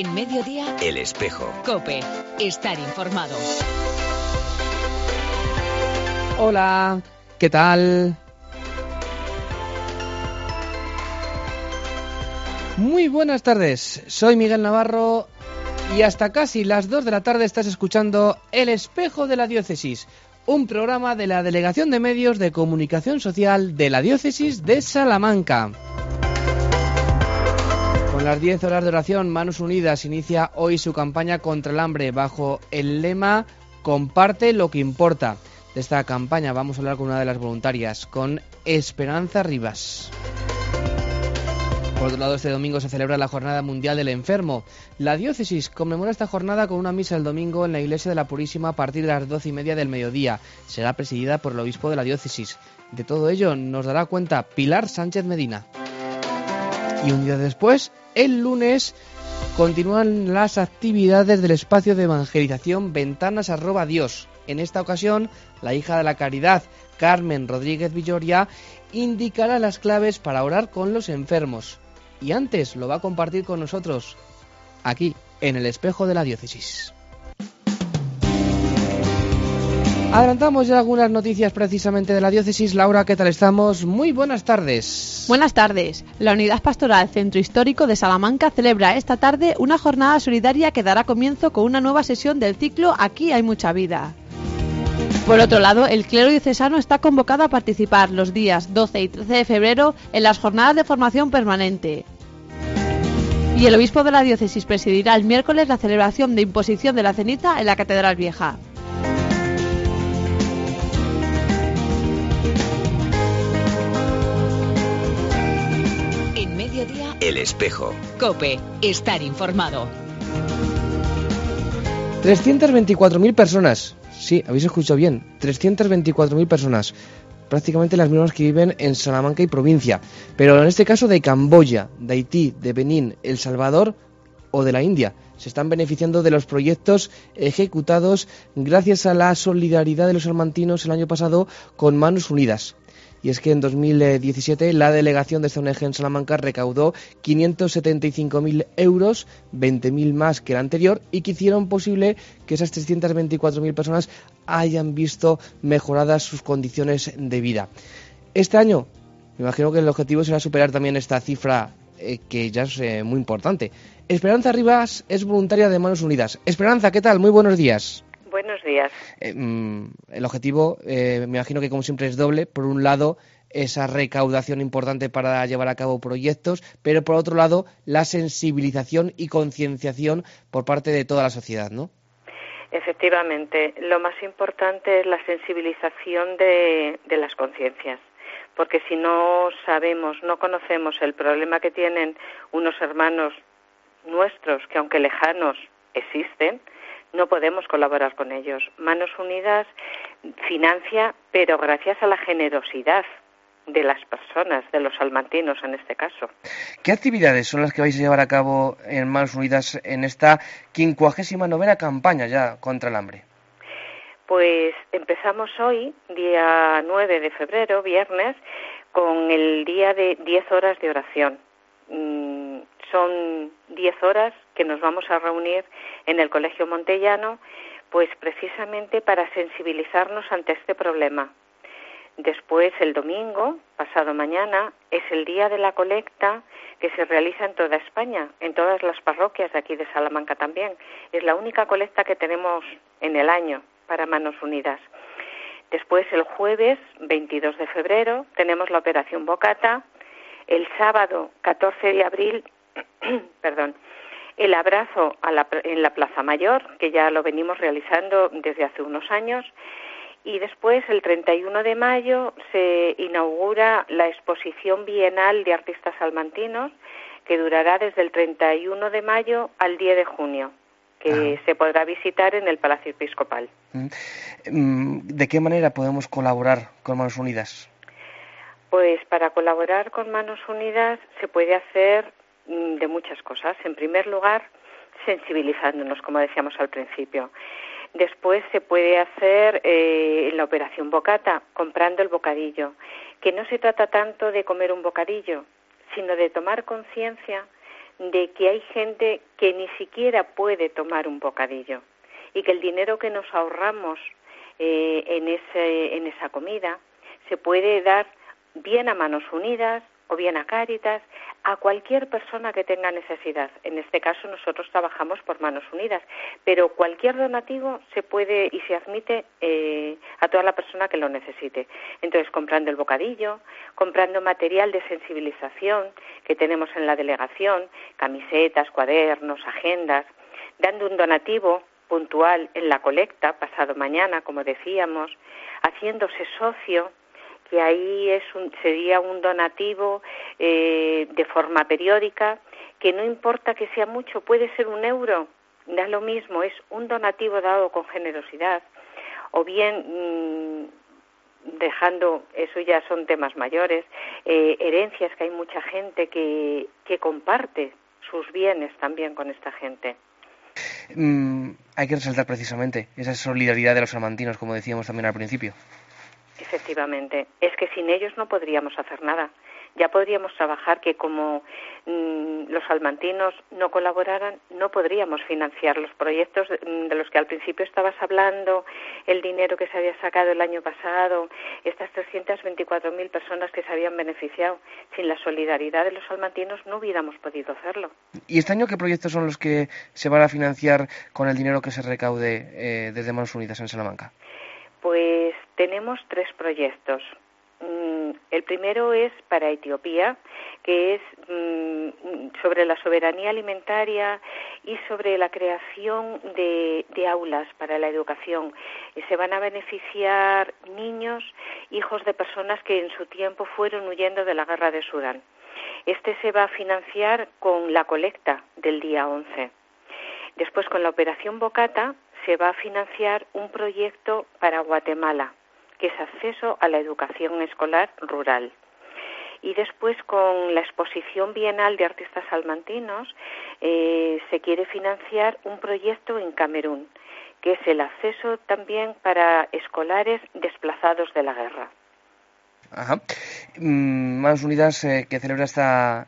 En Mediodía, El Espejo. COPE. Estar informado. Hola, ¿qué tal? Muy buenas tardes, soy Miguel Navarro y hasta casi las 2 de la tarde estás escuchando El Espejo de la Diócesis, un programa de la Delegación de Medios de Comunicación Social de la Diócesis de Salamanca. Con las 10 horas de oración, Manos Unidas inicia hoy su campaña contra el hambre bajo el lema Comparte lo que importa. De esta campaña vamos a hablar con una de las voluntarias, con Esperanza Rivas. Por otro lado, este domingo se celebra la Jornada Mundial del Enfermo. La diócesis conmemora esta jornada con una misa el domingo en la Iglesia de la Purísima a partir de las 12:30 del mediodía. Será presidida por el obispo de la diócesis. De todo ello nos dará cuenta Pilar Sánchez Medina. Y un día después, el lunes, continúan las actividades del espacio de evangelización Ventanas @ Dios. En esta ocasión, la hija de la Caridad, Carmen Rodríguez Villoria, indicará las claves para orar con los enfermos. Y antes lo va a compartir con nosotros, aquí, en el Espejo de la Diócesis. Adelantamos ya algunas noticias precisamente de la diócesis. Laura, ¿qué tal estamos? Muy buenas tardes. Buenas tardes. La Unidad Pastoral Centro Histórico de Salamanca celebra esta tarde una jornada solidaria que dará comienzo con una nueva sesión del ciclo Aquí hay mucha vida. Por otro lado, el clero diocesano está convocado a participar los días 12 y 13 de febrero en las jornadas de formación permanente. Y el obispo de la diócesis presidirá el miércoles la celebración de imposición de la ceniza en la Catedral Vieja. En Mediodía, El Espejo. COPE. Estar informado. 324.000 personas. Sí, habéis escuchado bien. 324.000 personas. Prácticamente las mismas que viven en Salamanca y provincia. Pero en este caso de Camboya, de Haití, de Benín, El Salvador o de la India. Se están beneficiando de los proyectos ejecutados gracias a la solidaridad de los salmantinos el año pasado con Manos Unidas. Y es que en 2017 la delegación de esta ONG en Salamanca recaudó 575.000 euros, 20.000 más que el anterior, y que hicieron posible que esas 324.000 personas hayan visto mejoradas sus condiciones de vida. Este año, me imagino que el objetivo será superar también esta cifra que ya es muy importante. Esperanza Rivas es voluntaria de Manos Unidas. Esperanza, ¿qué tal? Muy buenos días. Buenos días. El objetivo, me imagino que como siempre es doble. Por un lado, esa recaudación importante para llevar a cabo proyectos, pero por otro lado, la sensibilización y concienciación por parte de toda la sociedad, ¿no? Efectivamente, lo más importante es la sensibilización de las conciencias, porque si no sabemos, no conocemos el problema que tienen unos hermanos nuestros, que aunque lejanos existen, no podemos colaborar con ellos. Manos Unidas financia, pero gracias a la generosidad de las personas, de los salmantinos en este caso. ¿Qué actividades son las que vais a llevar a cabo en Manos Unidas en esta 59ª campaña ya contra el hambre? Pues empezamos hoy, día 9 de febrero, viernes, con el día de 10 horas de oración. Son 10 horas que nos vamos a reunir en el Colegio Montellano, pues precisamente para sensibilizarnos ante este problema. Después, el domingo, pasado mañana, es el día de la colecta que se realiza en toda España, en todas las parroquias de aquí de Salamanca también. Es la única colecta que tenemos en el año para Manos Unidas. Después, el jueves, 22 de febrero, tenemos la Operación Bocata. El sábado, 14 de abril, el abrazo en la Plaza Mayor, que ya lo venimos realizando desde hace unos años. Y después, el 31 de mayo, se inaugura la exposición bienal de artistas salmantinos, que durará desde el 31 de mayo al 10 de junio, que se podrá visitar en el Palacio Episcopal. ¿De qué manera podemos colaborar con Manos Unidas? Pues para colaborar con Manos Unidas se puede hacer de muchas cosas. En primer lugar, sensibilizándonos, como decíamos al principio. Después se puede hacer en la Operación Bocata, comprando el bocadillo, que no se trata tanto de comer un bocadillo, sino de tomar conciencia de que hay gente que ni siquiera puede tomar un bocadillo y que el dinero que nos ahorramos en esa comida se puede dar bien a Manos Unidas o bien a Cáritas, a cualquier persona que tenga necesidad. En este caso nosotros trabajamos por Manos Unidas, pero cualquier donativo se puede y se admite a toda la persona que lo necesite. Entonces, comprando el bocadillo, comprando material de sensibilización que tenemos en la delegación, camisetas, cuadernos, agendas, dando un donativo puntual en la colecta, pasado mañana, como decíamos, haciéndose socio, que ahí sería un donativo de forma periódica, que no importa que sea mucho, puede ser €1, da lo mismo, es un donativo dado con generosidad, o bien dejando, eso ya son temas mayores, herencias, que hay mucha gente que comparte sus bienes también con esta gente. Hay que resaltar precisamente esa solidaridad de los salmantinos, como decíamos también al principio. Efectivamente, es que sin ellos no podríamos hacer nada. Ya podríamos trabajar, que como los salmantinos no colaboraran, no podríamos financiar los proyectos de los que al principio estabas hablando, el dinero que se había sacado el año pasado, estas 324.000 personas que se habían beneficiado. Sin la solidaridad de los salmantinos no hubiéramos podido hacerlo. ¿Y este año qué proyectos son los que se van a financiar con el dinero que se recaude desde Manos Unidas en Salamanca? Pues tenemos 3 proyectos. El primero es para Etiopía, que es sobre la soberanía alimentaria y sobre la creación de aulas para la educación. Se van a beneficiar niños, hijos de personas que en su tiempo fueron huyendo de la guerra de Sudán. Este se va a financiar con la colecta del día 11. Después, con la operación Bocata, se va a financiar un proyecto para Guatemala, que es acceso a la educación escolar rural. Y después, con la exposición bienal de artistas salmantinos, se quiere financiar un proyecto en Camerún, que es el acceso también para escolares desplazados de la guerra. Ajá. Manos Unidas, que celebra esta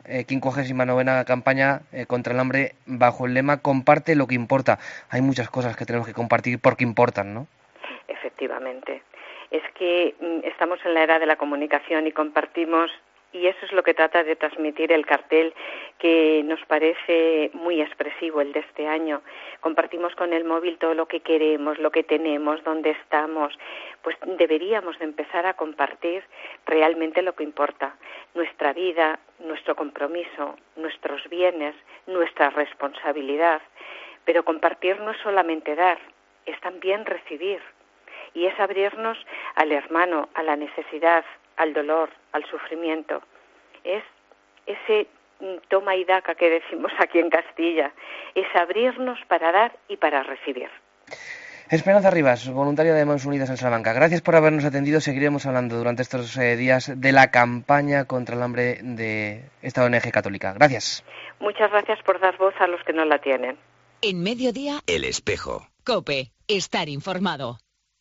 59ª campaña contra el hambre bajo el lema "Comparte lo que importa". Hay muchas cosas que tenemos que compartir porque importan, ¿no? Efectivamente. Es que estamos en la era de la comunicación y compartimos, y eso es lo que trata de transmitir el cartel, que nos parece muy expresivo, el de este año. Compartimos con el móvil todo lo que queremos, lo que tenemos, dónde estamos. Pues deberíamos de empezar a compartir realmente lo que importa: nuestra vida, nuestro compromiso, nuestros bienes, nuestra responsabilidad. Pero compartir no es solamente dar, es también recibir. Y es abrirnos al hermano, a la necesidad, al dolor, al sufrimiento. Es ese toma y daca que decimos aquí en Castilla. Es abrirnos para dar y para recibir. Esperanza Rivas, voluntaria de Manos Unidas en Salamanca. Gracias por habernos atendido. Seguiremos hablando durante estos días de la campaña contra el hambre de esta ONG católica. Gracias. Muchas gracias por dar voz a los que no la tienen. En Mediodía, El Espejo. COPE, estar informado.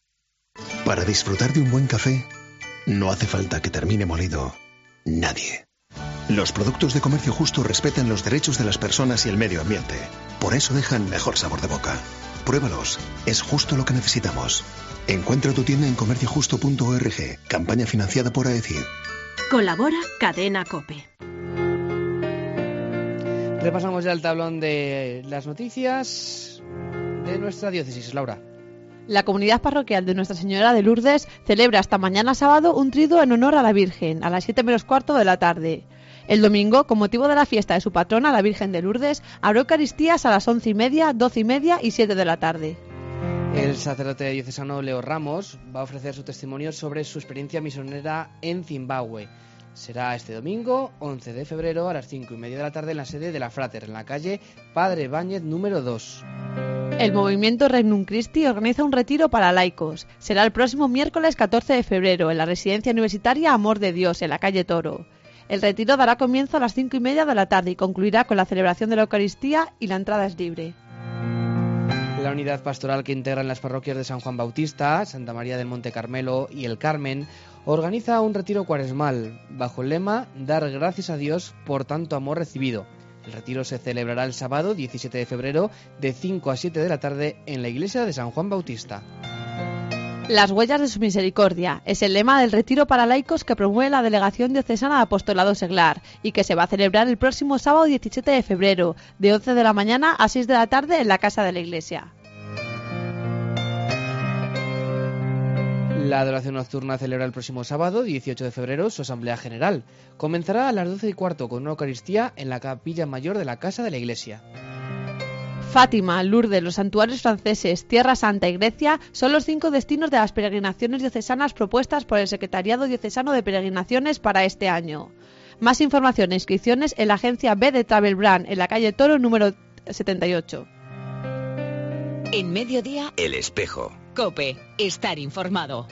Para disfrutar de un buen café, no hace falta que termine molido nadie. Los productos de Comercio Justo respetan los derechos de las personas y el medio ambiente. Por eso dejan mejor sabor de boca. Pruébalos, es justo lo que necesitamos. Encuentra tu tienda en comerciojusto.org. Campaña financiada por AECID. Colabora Cadena COPE. Repasamos ya el tablón de las noticias de nuestra diócesis, Laura. La comunidad parroquial de Nuestra Señora de Lourdes celebra hasta mañana sábado un triduo en honor a la Virgen, a las 7:45 de la tarde. El domingo, con motivo de la fiesta de su patrona, la Virgen de Lourdes, habrá Eucaristías a las 11:30, 12:30 y 7 de la tarde. El sacerdote diocesano Leo Ramos va a ofrecer su testimonio sobre su experiencia misionera en Zimbabue. Será este domingo, 11 de febrero, a las 5:30 de la tarde en la sede de la Frater, en la calle Padre Báñez número 2. El movimiento Regnum Christi organiza un retiro para laicos. Será el próximo miércoles 14 de febrero en la residencia universitaria Amor de Dios, en la calle Toro. El retiro dará comienzo a las 5:30 de la tarde y concluirá con la celebración de la Eucaristía, y la entrada es libre. La unidad pastoral que integran las parroquias de San Juan Bautista, Santa María del Monte Carmelo y El Carmen organiza un retiro cuaresmal bajo el lema "Dar gracias a Dios por tanto amor recibido". El retiro se celebrará el sábado 17 de febrero de 5 a 7 de la tarde en la iglesia de San Juan Bautista. Las huellas de su misericordia es el lema del retiro para laicos que promueve la Delegación Diocesana de Apostolado Seglar y que se va a celebrar el próximo sábado 17 de febrero de 11 de la mañana a 6 de la tarde en la casa de la iglesia. La adoración nocturna celebra el próximo sábado, 18 de febrero, su asamblea general. Comenzará a las 12:15 con una Eucaristía en la capilla mayor de la casa de la iglesia. Fátima, Lourdes, los santuarios franceses, Tierra Santa y Grecia son los 5 destinos de las peregrinaciones diocesanas propuestas por el Secretariado Diocesano de Peregrinaciones para este año. Más información e inscripciones en la agencia B de Travel Brand, en la calle Toro número 78. En Mediodía, El Espejo. COPE, estar informado.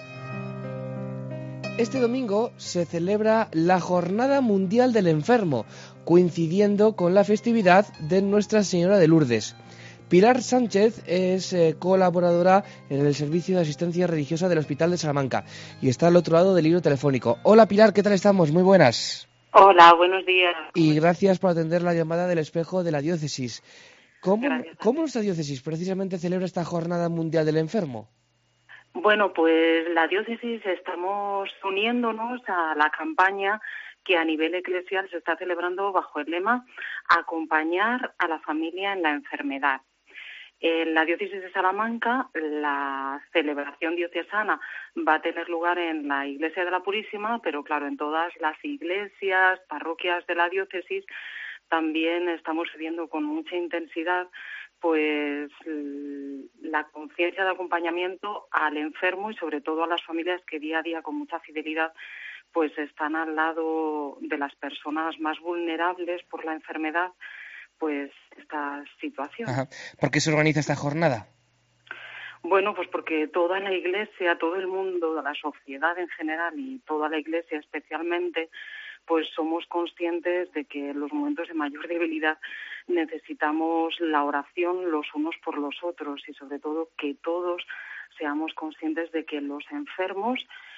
Este domingo se celebra la Jornada Mundial del Enfermo, coincidiendo con la festividad de Nuestra Señora de Lourdes. Pilar Sánchez es colaboradora en el Servicio de Asistencia Religiosa del Hospital de Salamanca y está al otro lado del hilo telefónico. Hola Pilar, ¿qué tal estamos? Muy buenas. Hola, buenos días. Y gracias por atender la llamada del Espejo de la diócesis. ¿Cómo nuestra diócesis precisamente celebra esta Jornada Mundial del Enfermo? Bueno, pues la diócesis estamos uniéndonos a la campaña que a nivel eclesial se está celebrando bajo el lema Acompañar a la familia en la enfermedad. En la diócesis de Salamanca, la celebración diocesana va a tener lugar en la Iglesia de la Purísima, pero claro, en todas las iglesias, parroquias de la diócesis, también estamos viviendo con mucha intensidad pues la conciencia de acompañamiento al enfermo y sobre todo a las familias que día a día con mucha fidelidad pues están al lado de las personas más vulnerables por la enfermedad, pues esta situación. Ajá. ¿Por qué se organiza esta jornada? Bueno, pues porque toda la Iglesia, todo el mundo, la sociedad en general y toda la Iglesia especialmente, pues somos conscientes de que en los momentos de mayor debilidad necesitamos la oración los unos por los otros y sobre todo que todos seamos conscientes de que los enfermos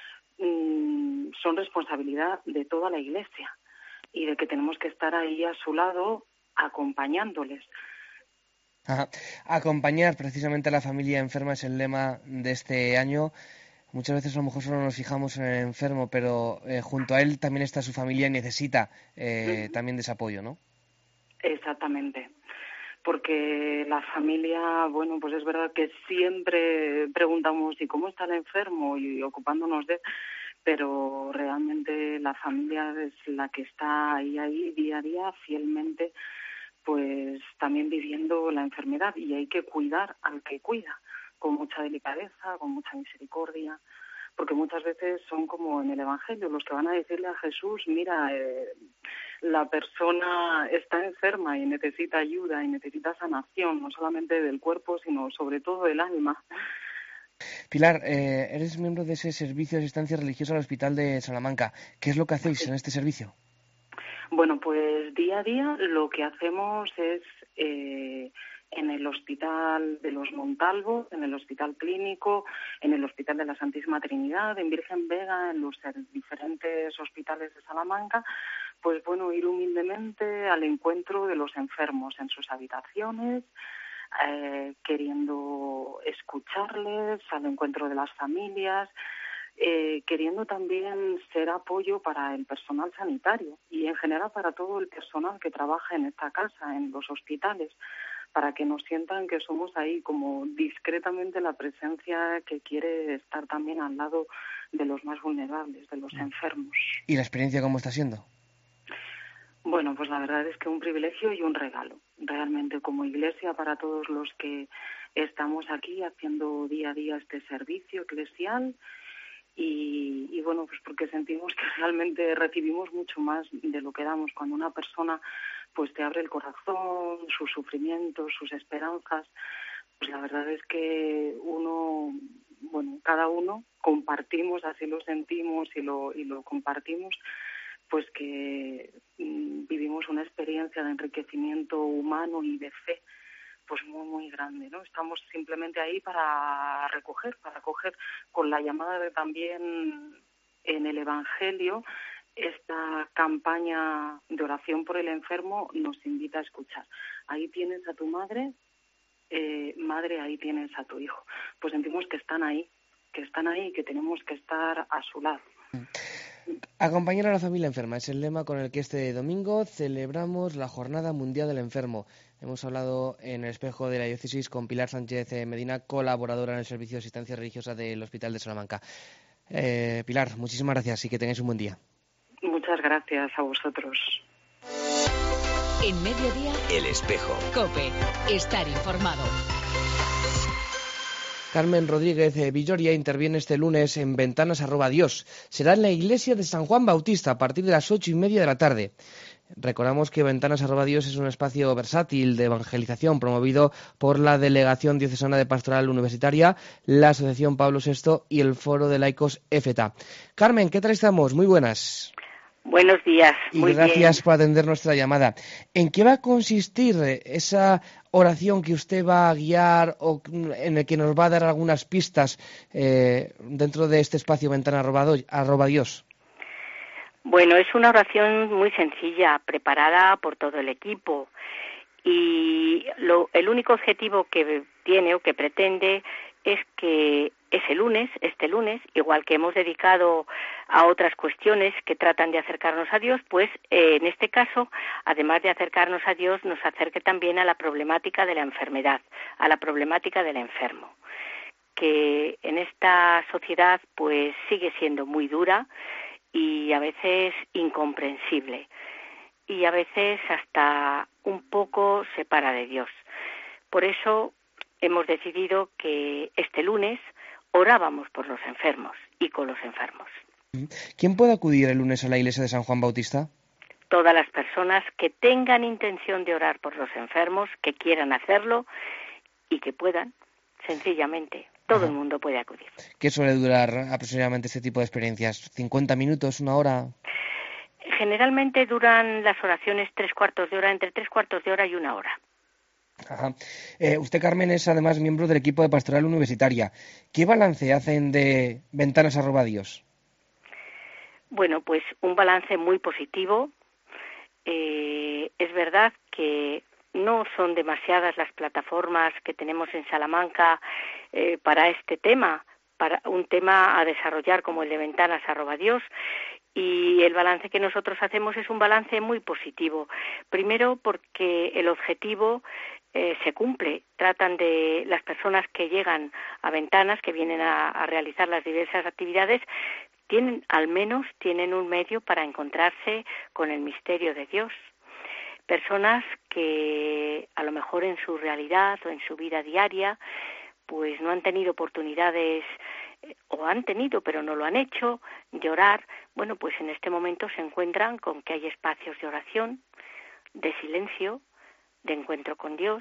son responsabilidad de toda la Iglesia y de que tenemos que estar ahí a su lado acompañándoles. Ajá. Acompañar precisamente a la familia enferma es el lema de este año. Muchas veces a lo mejor solo nos fijamos en el enfermo, pero junto a él también está su familia y necesita también de ese apoyo, ¿no? Exactamente. Porque la familia, bueno, pues es verdad que siempre preguntamos ¿y cómo está el enfermo? Y ocupándonos de él, pero realmente la familia es la que está ahí día a día fielmente, pues también viviendo la enfermedad y hay que cuidar al que cuida, con mucha delicadeza, con mucha misericordia, porque muchas veces son como en el Evangelio, los que van a decirle a Jesús, mira, la persona está enferma y necesita ayuda y necesita sanación, no solamente del cuerpo, sino sobre todo del alma. Pilar, eres miembro de ese servicio de asistencia religiosa al Hospital de Salamanca. ¿Qué es lo que hacéis en este servicio? Bueno, pues día a día lo que hacemos es en el Hospital de los Montalvos, en el Hospital Clínico, en el Hospital de la Santísima Trinidad, en Virgen Vega, en los diferentes hospitales de Salamanca, pues bueno, ir humildemente al encuentro de los enfermos en sus habitaciones, queriendo escucharles, al encuentro de las familias, queriendo también ser apoyo para el personal sanitario y en general para todo el personal que trabaja en esta casa, en los hospitales, para que nos sientan que somos ahí como discretamente la presencia que quiere estar también al lado de los más vulnerables, de los enfermos. ¿Y la experiencia cómo está siendo? Bueno, pues la verdad es que un privilegio y un regalo, realmente como Iglesia para todos los que estamos aquí haciendo día a día este servicio eclesial y bueno, pues porque sentimos que realmente recibimos mucho más de lo que damos cuando una persona pues te abre el corazón, sus sufrimientos, sus esperanzas, pues la verdad es que cada uno compartimos, así lo sentimos y lo compartimos, pues que vivimos una experiencia de enriquecimiento humano y de fe pues muy, muy grande, ¿no? Estamos simplemente ahí para recoger con la llamada de también en el Evangelio esta campaña de oración por el enfermo nos invita a escuchar. Ahí tienes a tu madre, madre, ahí tienes a tu hijo. Pues sentimos que están ahí y que tenemos que estar a su lado. Acompañar a la familia enferma es el lema con el que este domingo celebramos la Jornada Mundial del Enfermo. Hemos hablado en el espejo de la diócesis con Pilar Sánchez Medina, colaboradora en el Servicio de Asistencia Religiosa del Hospital de Salamanca. Pilar, muchísimas gracias y que tengáis un buen día. Muchas gracias a vosotros. En Mediodía, El Espejo. COPE. Estar informado. Carmen Rodríguez Villoria interviene este lunes en Ventanas@Dios. Será en la iglesia de San Juan Bautista a partir de las 8:30 de la tarde. Recordamos que Ventanas@Dios es un espacio versátil de evangelización promovido por la Delegación Diocesana de Pastoral Universitaria, la Asociación Pablo VI y el Foro de Laicos EFETA. Carmen, ¿qué tal estamos? Muy buenas. Buenos días. Y gracias por atender nuestra llamada. ¿En qué va a consistir esa oración que usted va a guiar o en el que nos va a dar algunas pistas dentro de este espacio Ventana@Dios? Bueno, es una oración muy sencilla, preparada por todo el equipo. Y el único objetivo que tiene o que pretende es que este lunes, igual que hemos dedicado a otras cuestiones que tratan de acercarnos a Dios, pues en este caso, además de acercarnos a Dios, nos acerque también a la problemática de la enfermedad, a la problemática del enfermo, que en esta sociedad pues sigue siendo muy dura y a veces incomprensible, y a veces hasta un poco separa de Dios. Por eso hemos decidido que este lunes orábamos por los enfermos y con los enfermos. ¿Quién puede acudir el lunes a la iglesia de San Juan Bautista? Todas las personas que tengan intención de orar por los enfermos, que quieran hacerlo y que puedan, sencillamente. Todo el mundo puede acudir. ¿Qué suele durar aproximadamente este tipo de experiencias? ¿50 minutos, una hora? Generalmente duran las oraciones 3/4 de hora, entre 3/4 de hora y una hora. Ajá. Usted, Carmen, es además miembro del equipo de Pastoral Universitaria. ¿Qué balance hacen de Ventanas@Dios? Bueno, pues un balance muy positivo. Es verdad que no son demasiadas las plataformas que tenemos en Salamanca para este tema, para un tema a desarrollar como el de Ventanas@Dios. Y el balance que nosotros hacemos es un balance muy positivo. Primero porque el objetivo se cumple. Tratan de las personas que llegan a Ventanas, que vienen a realizar las diversas actividades, tienen un medio para encontrarse con el misterio de Dios. Personas que a lo mejor en su realidad o en su vida diaria pues no han tenido oportunidades o han tenido pero no lo han hecho de orar. Bueno, pues en este momento se encuentran con que hay espacios de oración, de silencio, de encuentro con Dios,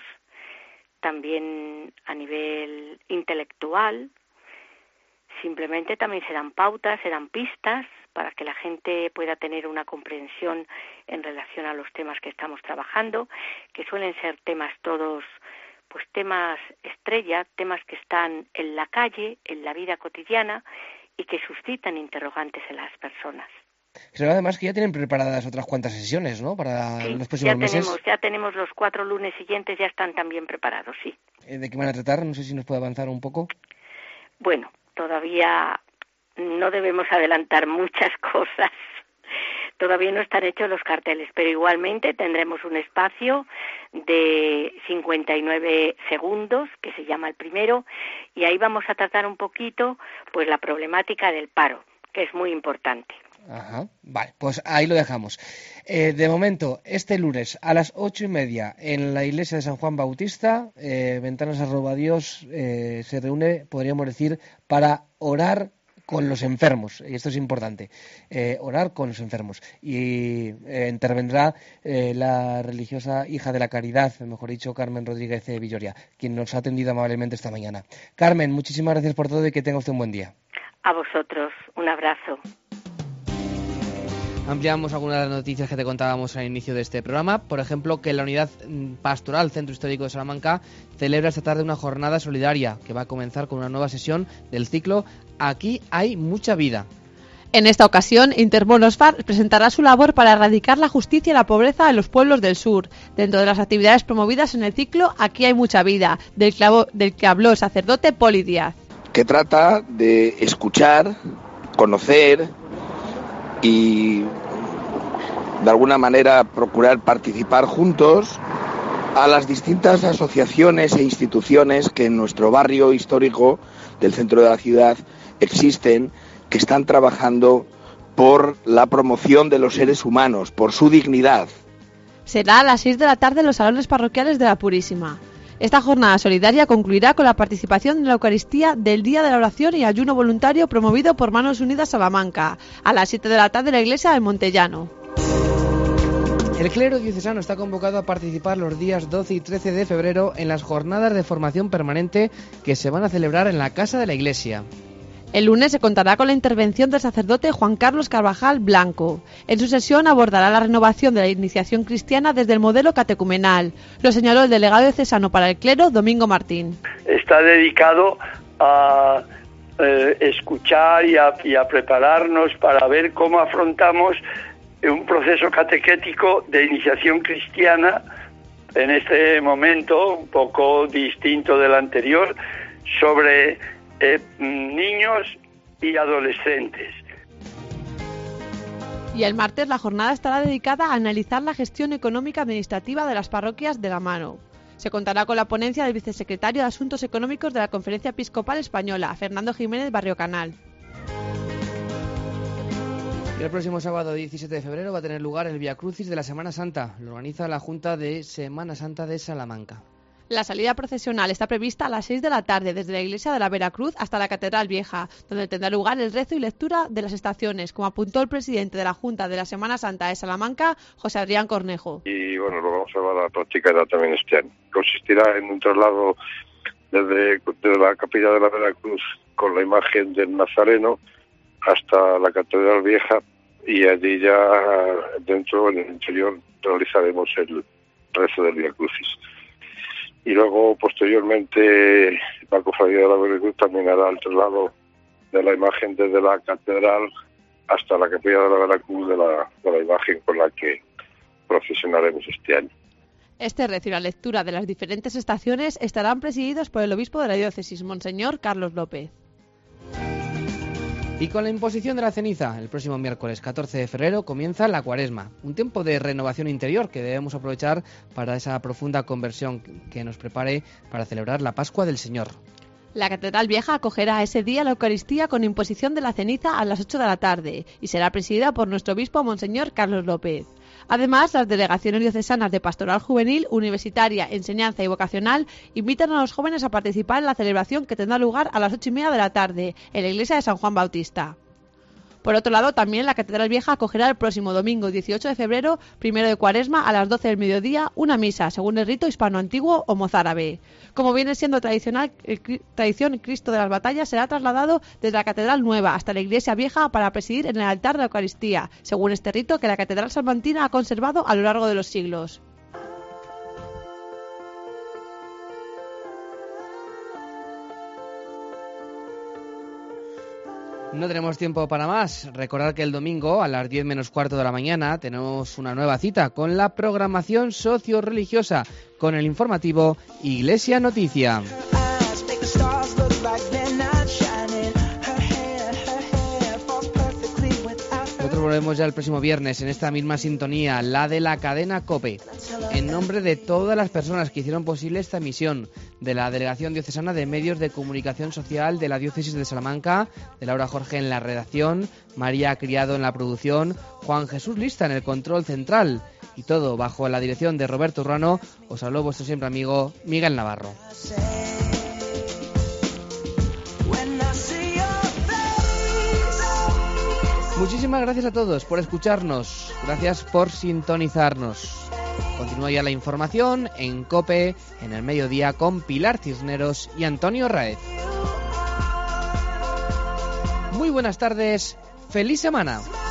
también a nivel intelectual. Simplemente también se dan pautas, se dan pistas para que la gente pueda tener una comprensión en relación a los temas que estamos trabajando, que suelen ser temas todos, pues temas estrella, temas que están en la calle, en la vida cotidiana y que suscitan interrogantes en las personas. Creo además que ya tienen preparadas otras cuantas sesiones, ¿no?, para los próximos meses. Ya tenemos los 4 lunes siguientes, ya están también preparados, sí. ¿De qué van a tratar? No sé si nos puede avanzar un poco. Bueno, todavía no debemos adelantar muchas cosas. Todavía no están hechos los carteles, pero igualmente tendremos un espacio de 59 segundos, que se llama el primero, y ahí vamos a tratar un poquito pues la problemática del paro, que es muy importante. Ajá, vale, pues ahí lo dejamos. De momento, este lunes a las 8:30 en la iglesia de San Juan Bautista, Ventanas@Dios se reúne, podríamos decir, para orar con los enfermos, y esto es importante, orar con los enfermos. Y intervendrá la religiosa hija de la caridad, mejor dicho, Carmen Rodríguez Villoria, quien nos ha atendido amablemente esta mañana. Carmen, muchísimas gracias por todo y que tenga usted un buen día. A vosotros, un abrazo. Ampliamos algunas de las noticias que te contábamos al inicio de este programa. Por ejemplo, que la Unidad Pastoral Centro Histórico de Salamanca celebra esta tarde una jornada solidaria que va a comenzar con una nueva sesión del ciclo Aquí hay mucha vida. En esta ocasión, Intermonosfar presentará su labor para erradicar la justicia y la pobreza en los pueblos del sur, dentro de las actividades promovidas en el ciclo Aquí hay mucha vida, del que habló el sacerdote Poli Díaz. Que trata de escuchar, conocer y de alguna manera procurar participar juntos a las distintas asociaciones e instituciones que en nuestro barrio histórico del centro de la ciudad existen, que están trabajando por la promoción de los seres humanos, por su dignidad. Será a las 6 de la tarde en los salones parroquiales de la Purísima. Esta jornada solidaria concluirá con la participación en la Eucaristía del Día de la Oración y Ayuno Voluntario promovido por Manos Unidas Salamanca, a las 7 de la tarde en la iglesia del Montellano. El clero diocesano está convocado a participar los días 12 y 13 de febrero en las jornadas de formación permanente que se van a celebrar en la Casa de la Iglesia. El lunes se contará con la intervención del sacerdote Juan Carlos Carvajal Blanco. En su sesión abordará la renovación de la iniciación cristiana desde el modelo catecumenal. Lo señaló el delegado diocesano para el clero, Domingo Martín. Está dedicado a escuchar y a prepararnos para ver cómo afrontamos un proceso catequético de iniciación cristiana en este momento un poco distinto del anterior, sobre niños y adolescentes. Y el martes la jornada estará dedicada a analizar la gestión económica administrativa de las parroquias de la mano. Se contará con la ponencia del vicesecretario de Asuntos Económicos de la Conferencia Episcopal Española, Fernando Jiménez Barrio Canal. Y el próximo sábado 17 de febrero va a tener lugar el Vía Crucis de la Semana Santa. Lo organiza la Junta de Semana Santa de Salamanca. La salida procesional está prevista a las 6 de la tarde desde la iglesia de la Veracruz hasta la Catedral Vieja, donde tendrá lugar el rezo y lectura de las estaciones, como apuntó el presidente de la Junta de la Semana Santa de Salamanca, José Adrián Cornejo. Y bueno, lo vamos a llevar a la práctica también este año. Consistirá en un traslado desde la capilla de la Veracruz con la imagen del Nazareno hasta la Catedral Vieja, y allí ya dentro, en el interior, realizaremos el rezo del Vía Crucis. Y luego, posteriormente, la Cofradía de la Veracruz también hará el traslado de la imagen desde la catedral hasta la capilla de la Veracruz de la imagen con la que procesionaremos este año. Este rezo y la lectura de las diferentes estaciones estarán presididos por el obispo de la diócesis, Monseñor Carlos López. Y con la imposición de la ceniza, el próximo miércoles 14 de febrero comienza la Cuaresma, un tiempo de renovación interior que debemos aprovechar para esa profunda conversión que nos prepare para celebrar la Pascua del Señor. La Catedral Vieja acogerá ese día la Eucaristía con imposición de la ceniza a las 8 de la tarde y será presidida por nuestro obispo Monseñor Carlos López. Además, las delegaciones diocesanas de Pastoral Juvenil, Universitaria, Enseñanza y Vocacional invitan a los jóvenes a participar en la celebración que tendrá lugar a las 8:30 de la tarde en la iglesia de San Juan Bautista. Por otro lado, también la Catedral Vieja acogerá el próximo domingo 18 de febrero, primero de Cuaresma, a las 12 del mediodía, una misa según el rito hispano-antiguo o mozárabe. Como viene siendo tradición, Cristo de las Batallas será trasladado desde la Catedral Nueva hasta la Iglesia Vieja para presidir en el altar de la Eucaristía, según este rito que la Catedral Salmantina ha conservado a lo largo de los siglos. No tenemos tiempo para más. Recordad que el domingo a las 10 menos cuarto de la mañana tenemos una nueva cita con la programación socio-religiosa, con el informativo Iglesia Noticia. Nosotros volvemos ya el próximo viernes en esta misma sintonía, la de la cadena COPE. En nombre de todas las personas que hicieron posible esta emisión, de la Delegación Diocesana de Medios de Comunicación Social de la Diócesis de Salamanca, de Laura Jorge en la redacción, María Criado en la producción, Juan Jesús Lista en el control central, y todo bajo la dirección de Roberto Urrano, os habló vuestro siempre amigo Miguel Navarro. Muchísimas gracias a todos por escucharnos, gracias por sintonizarnos. Continúa ya la información en COPE, en el mediodía, con Pilar Cisneros y Antonio Raez. Muy buenas tardes, feliz semana.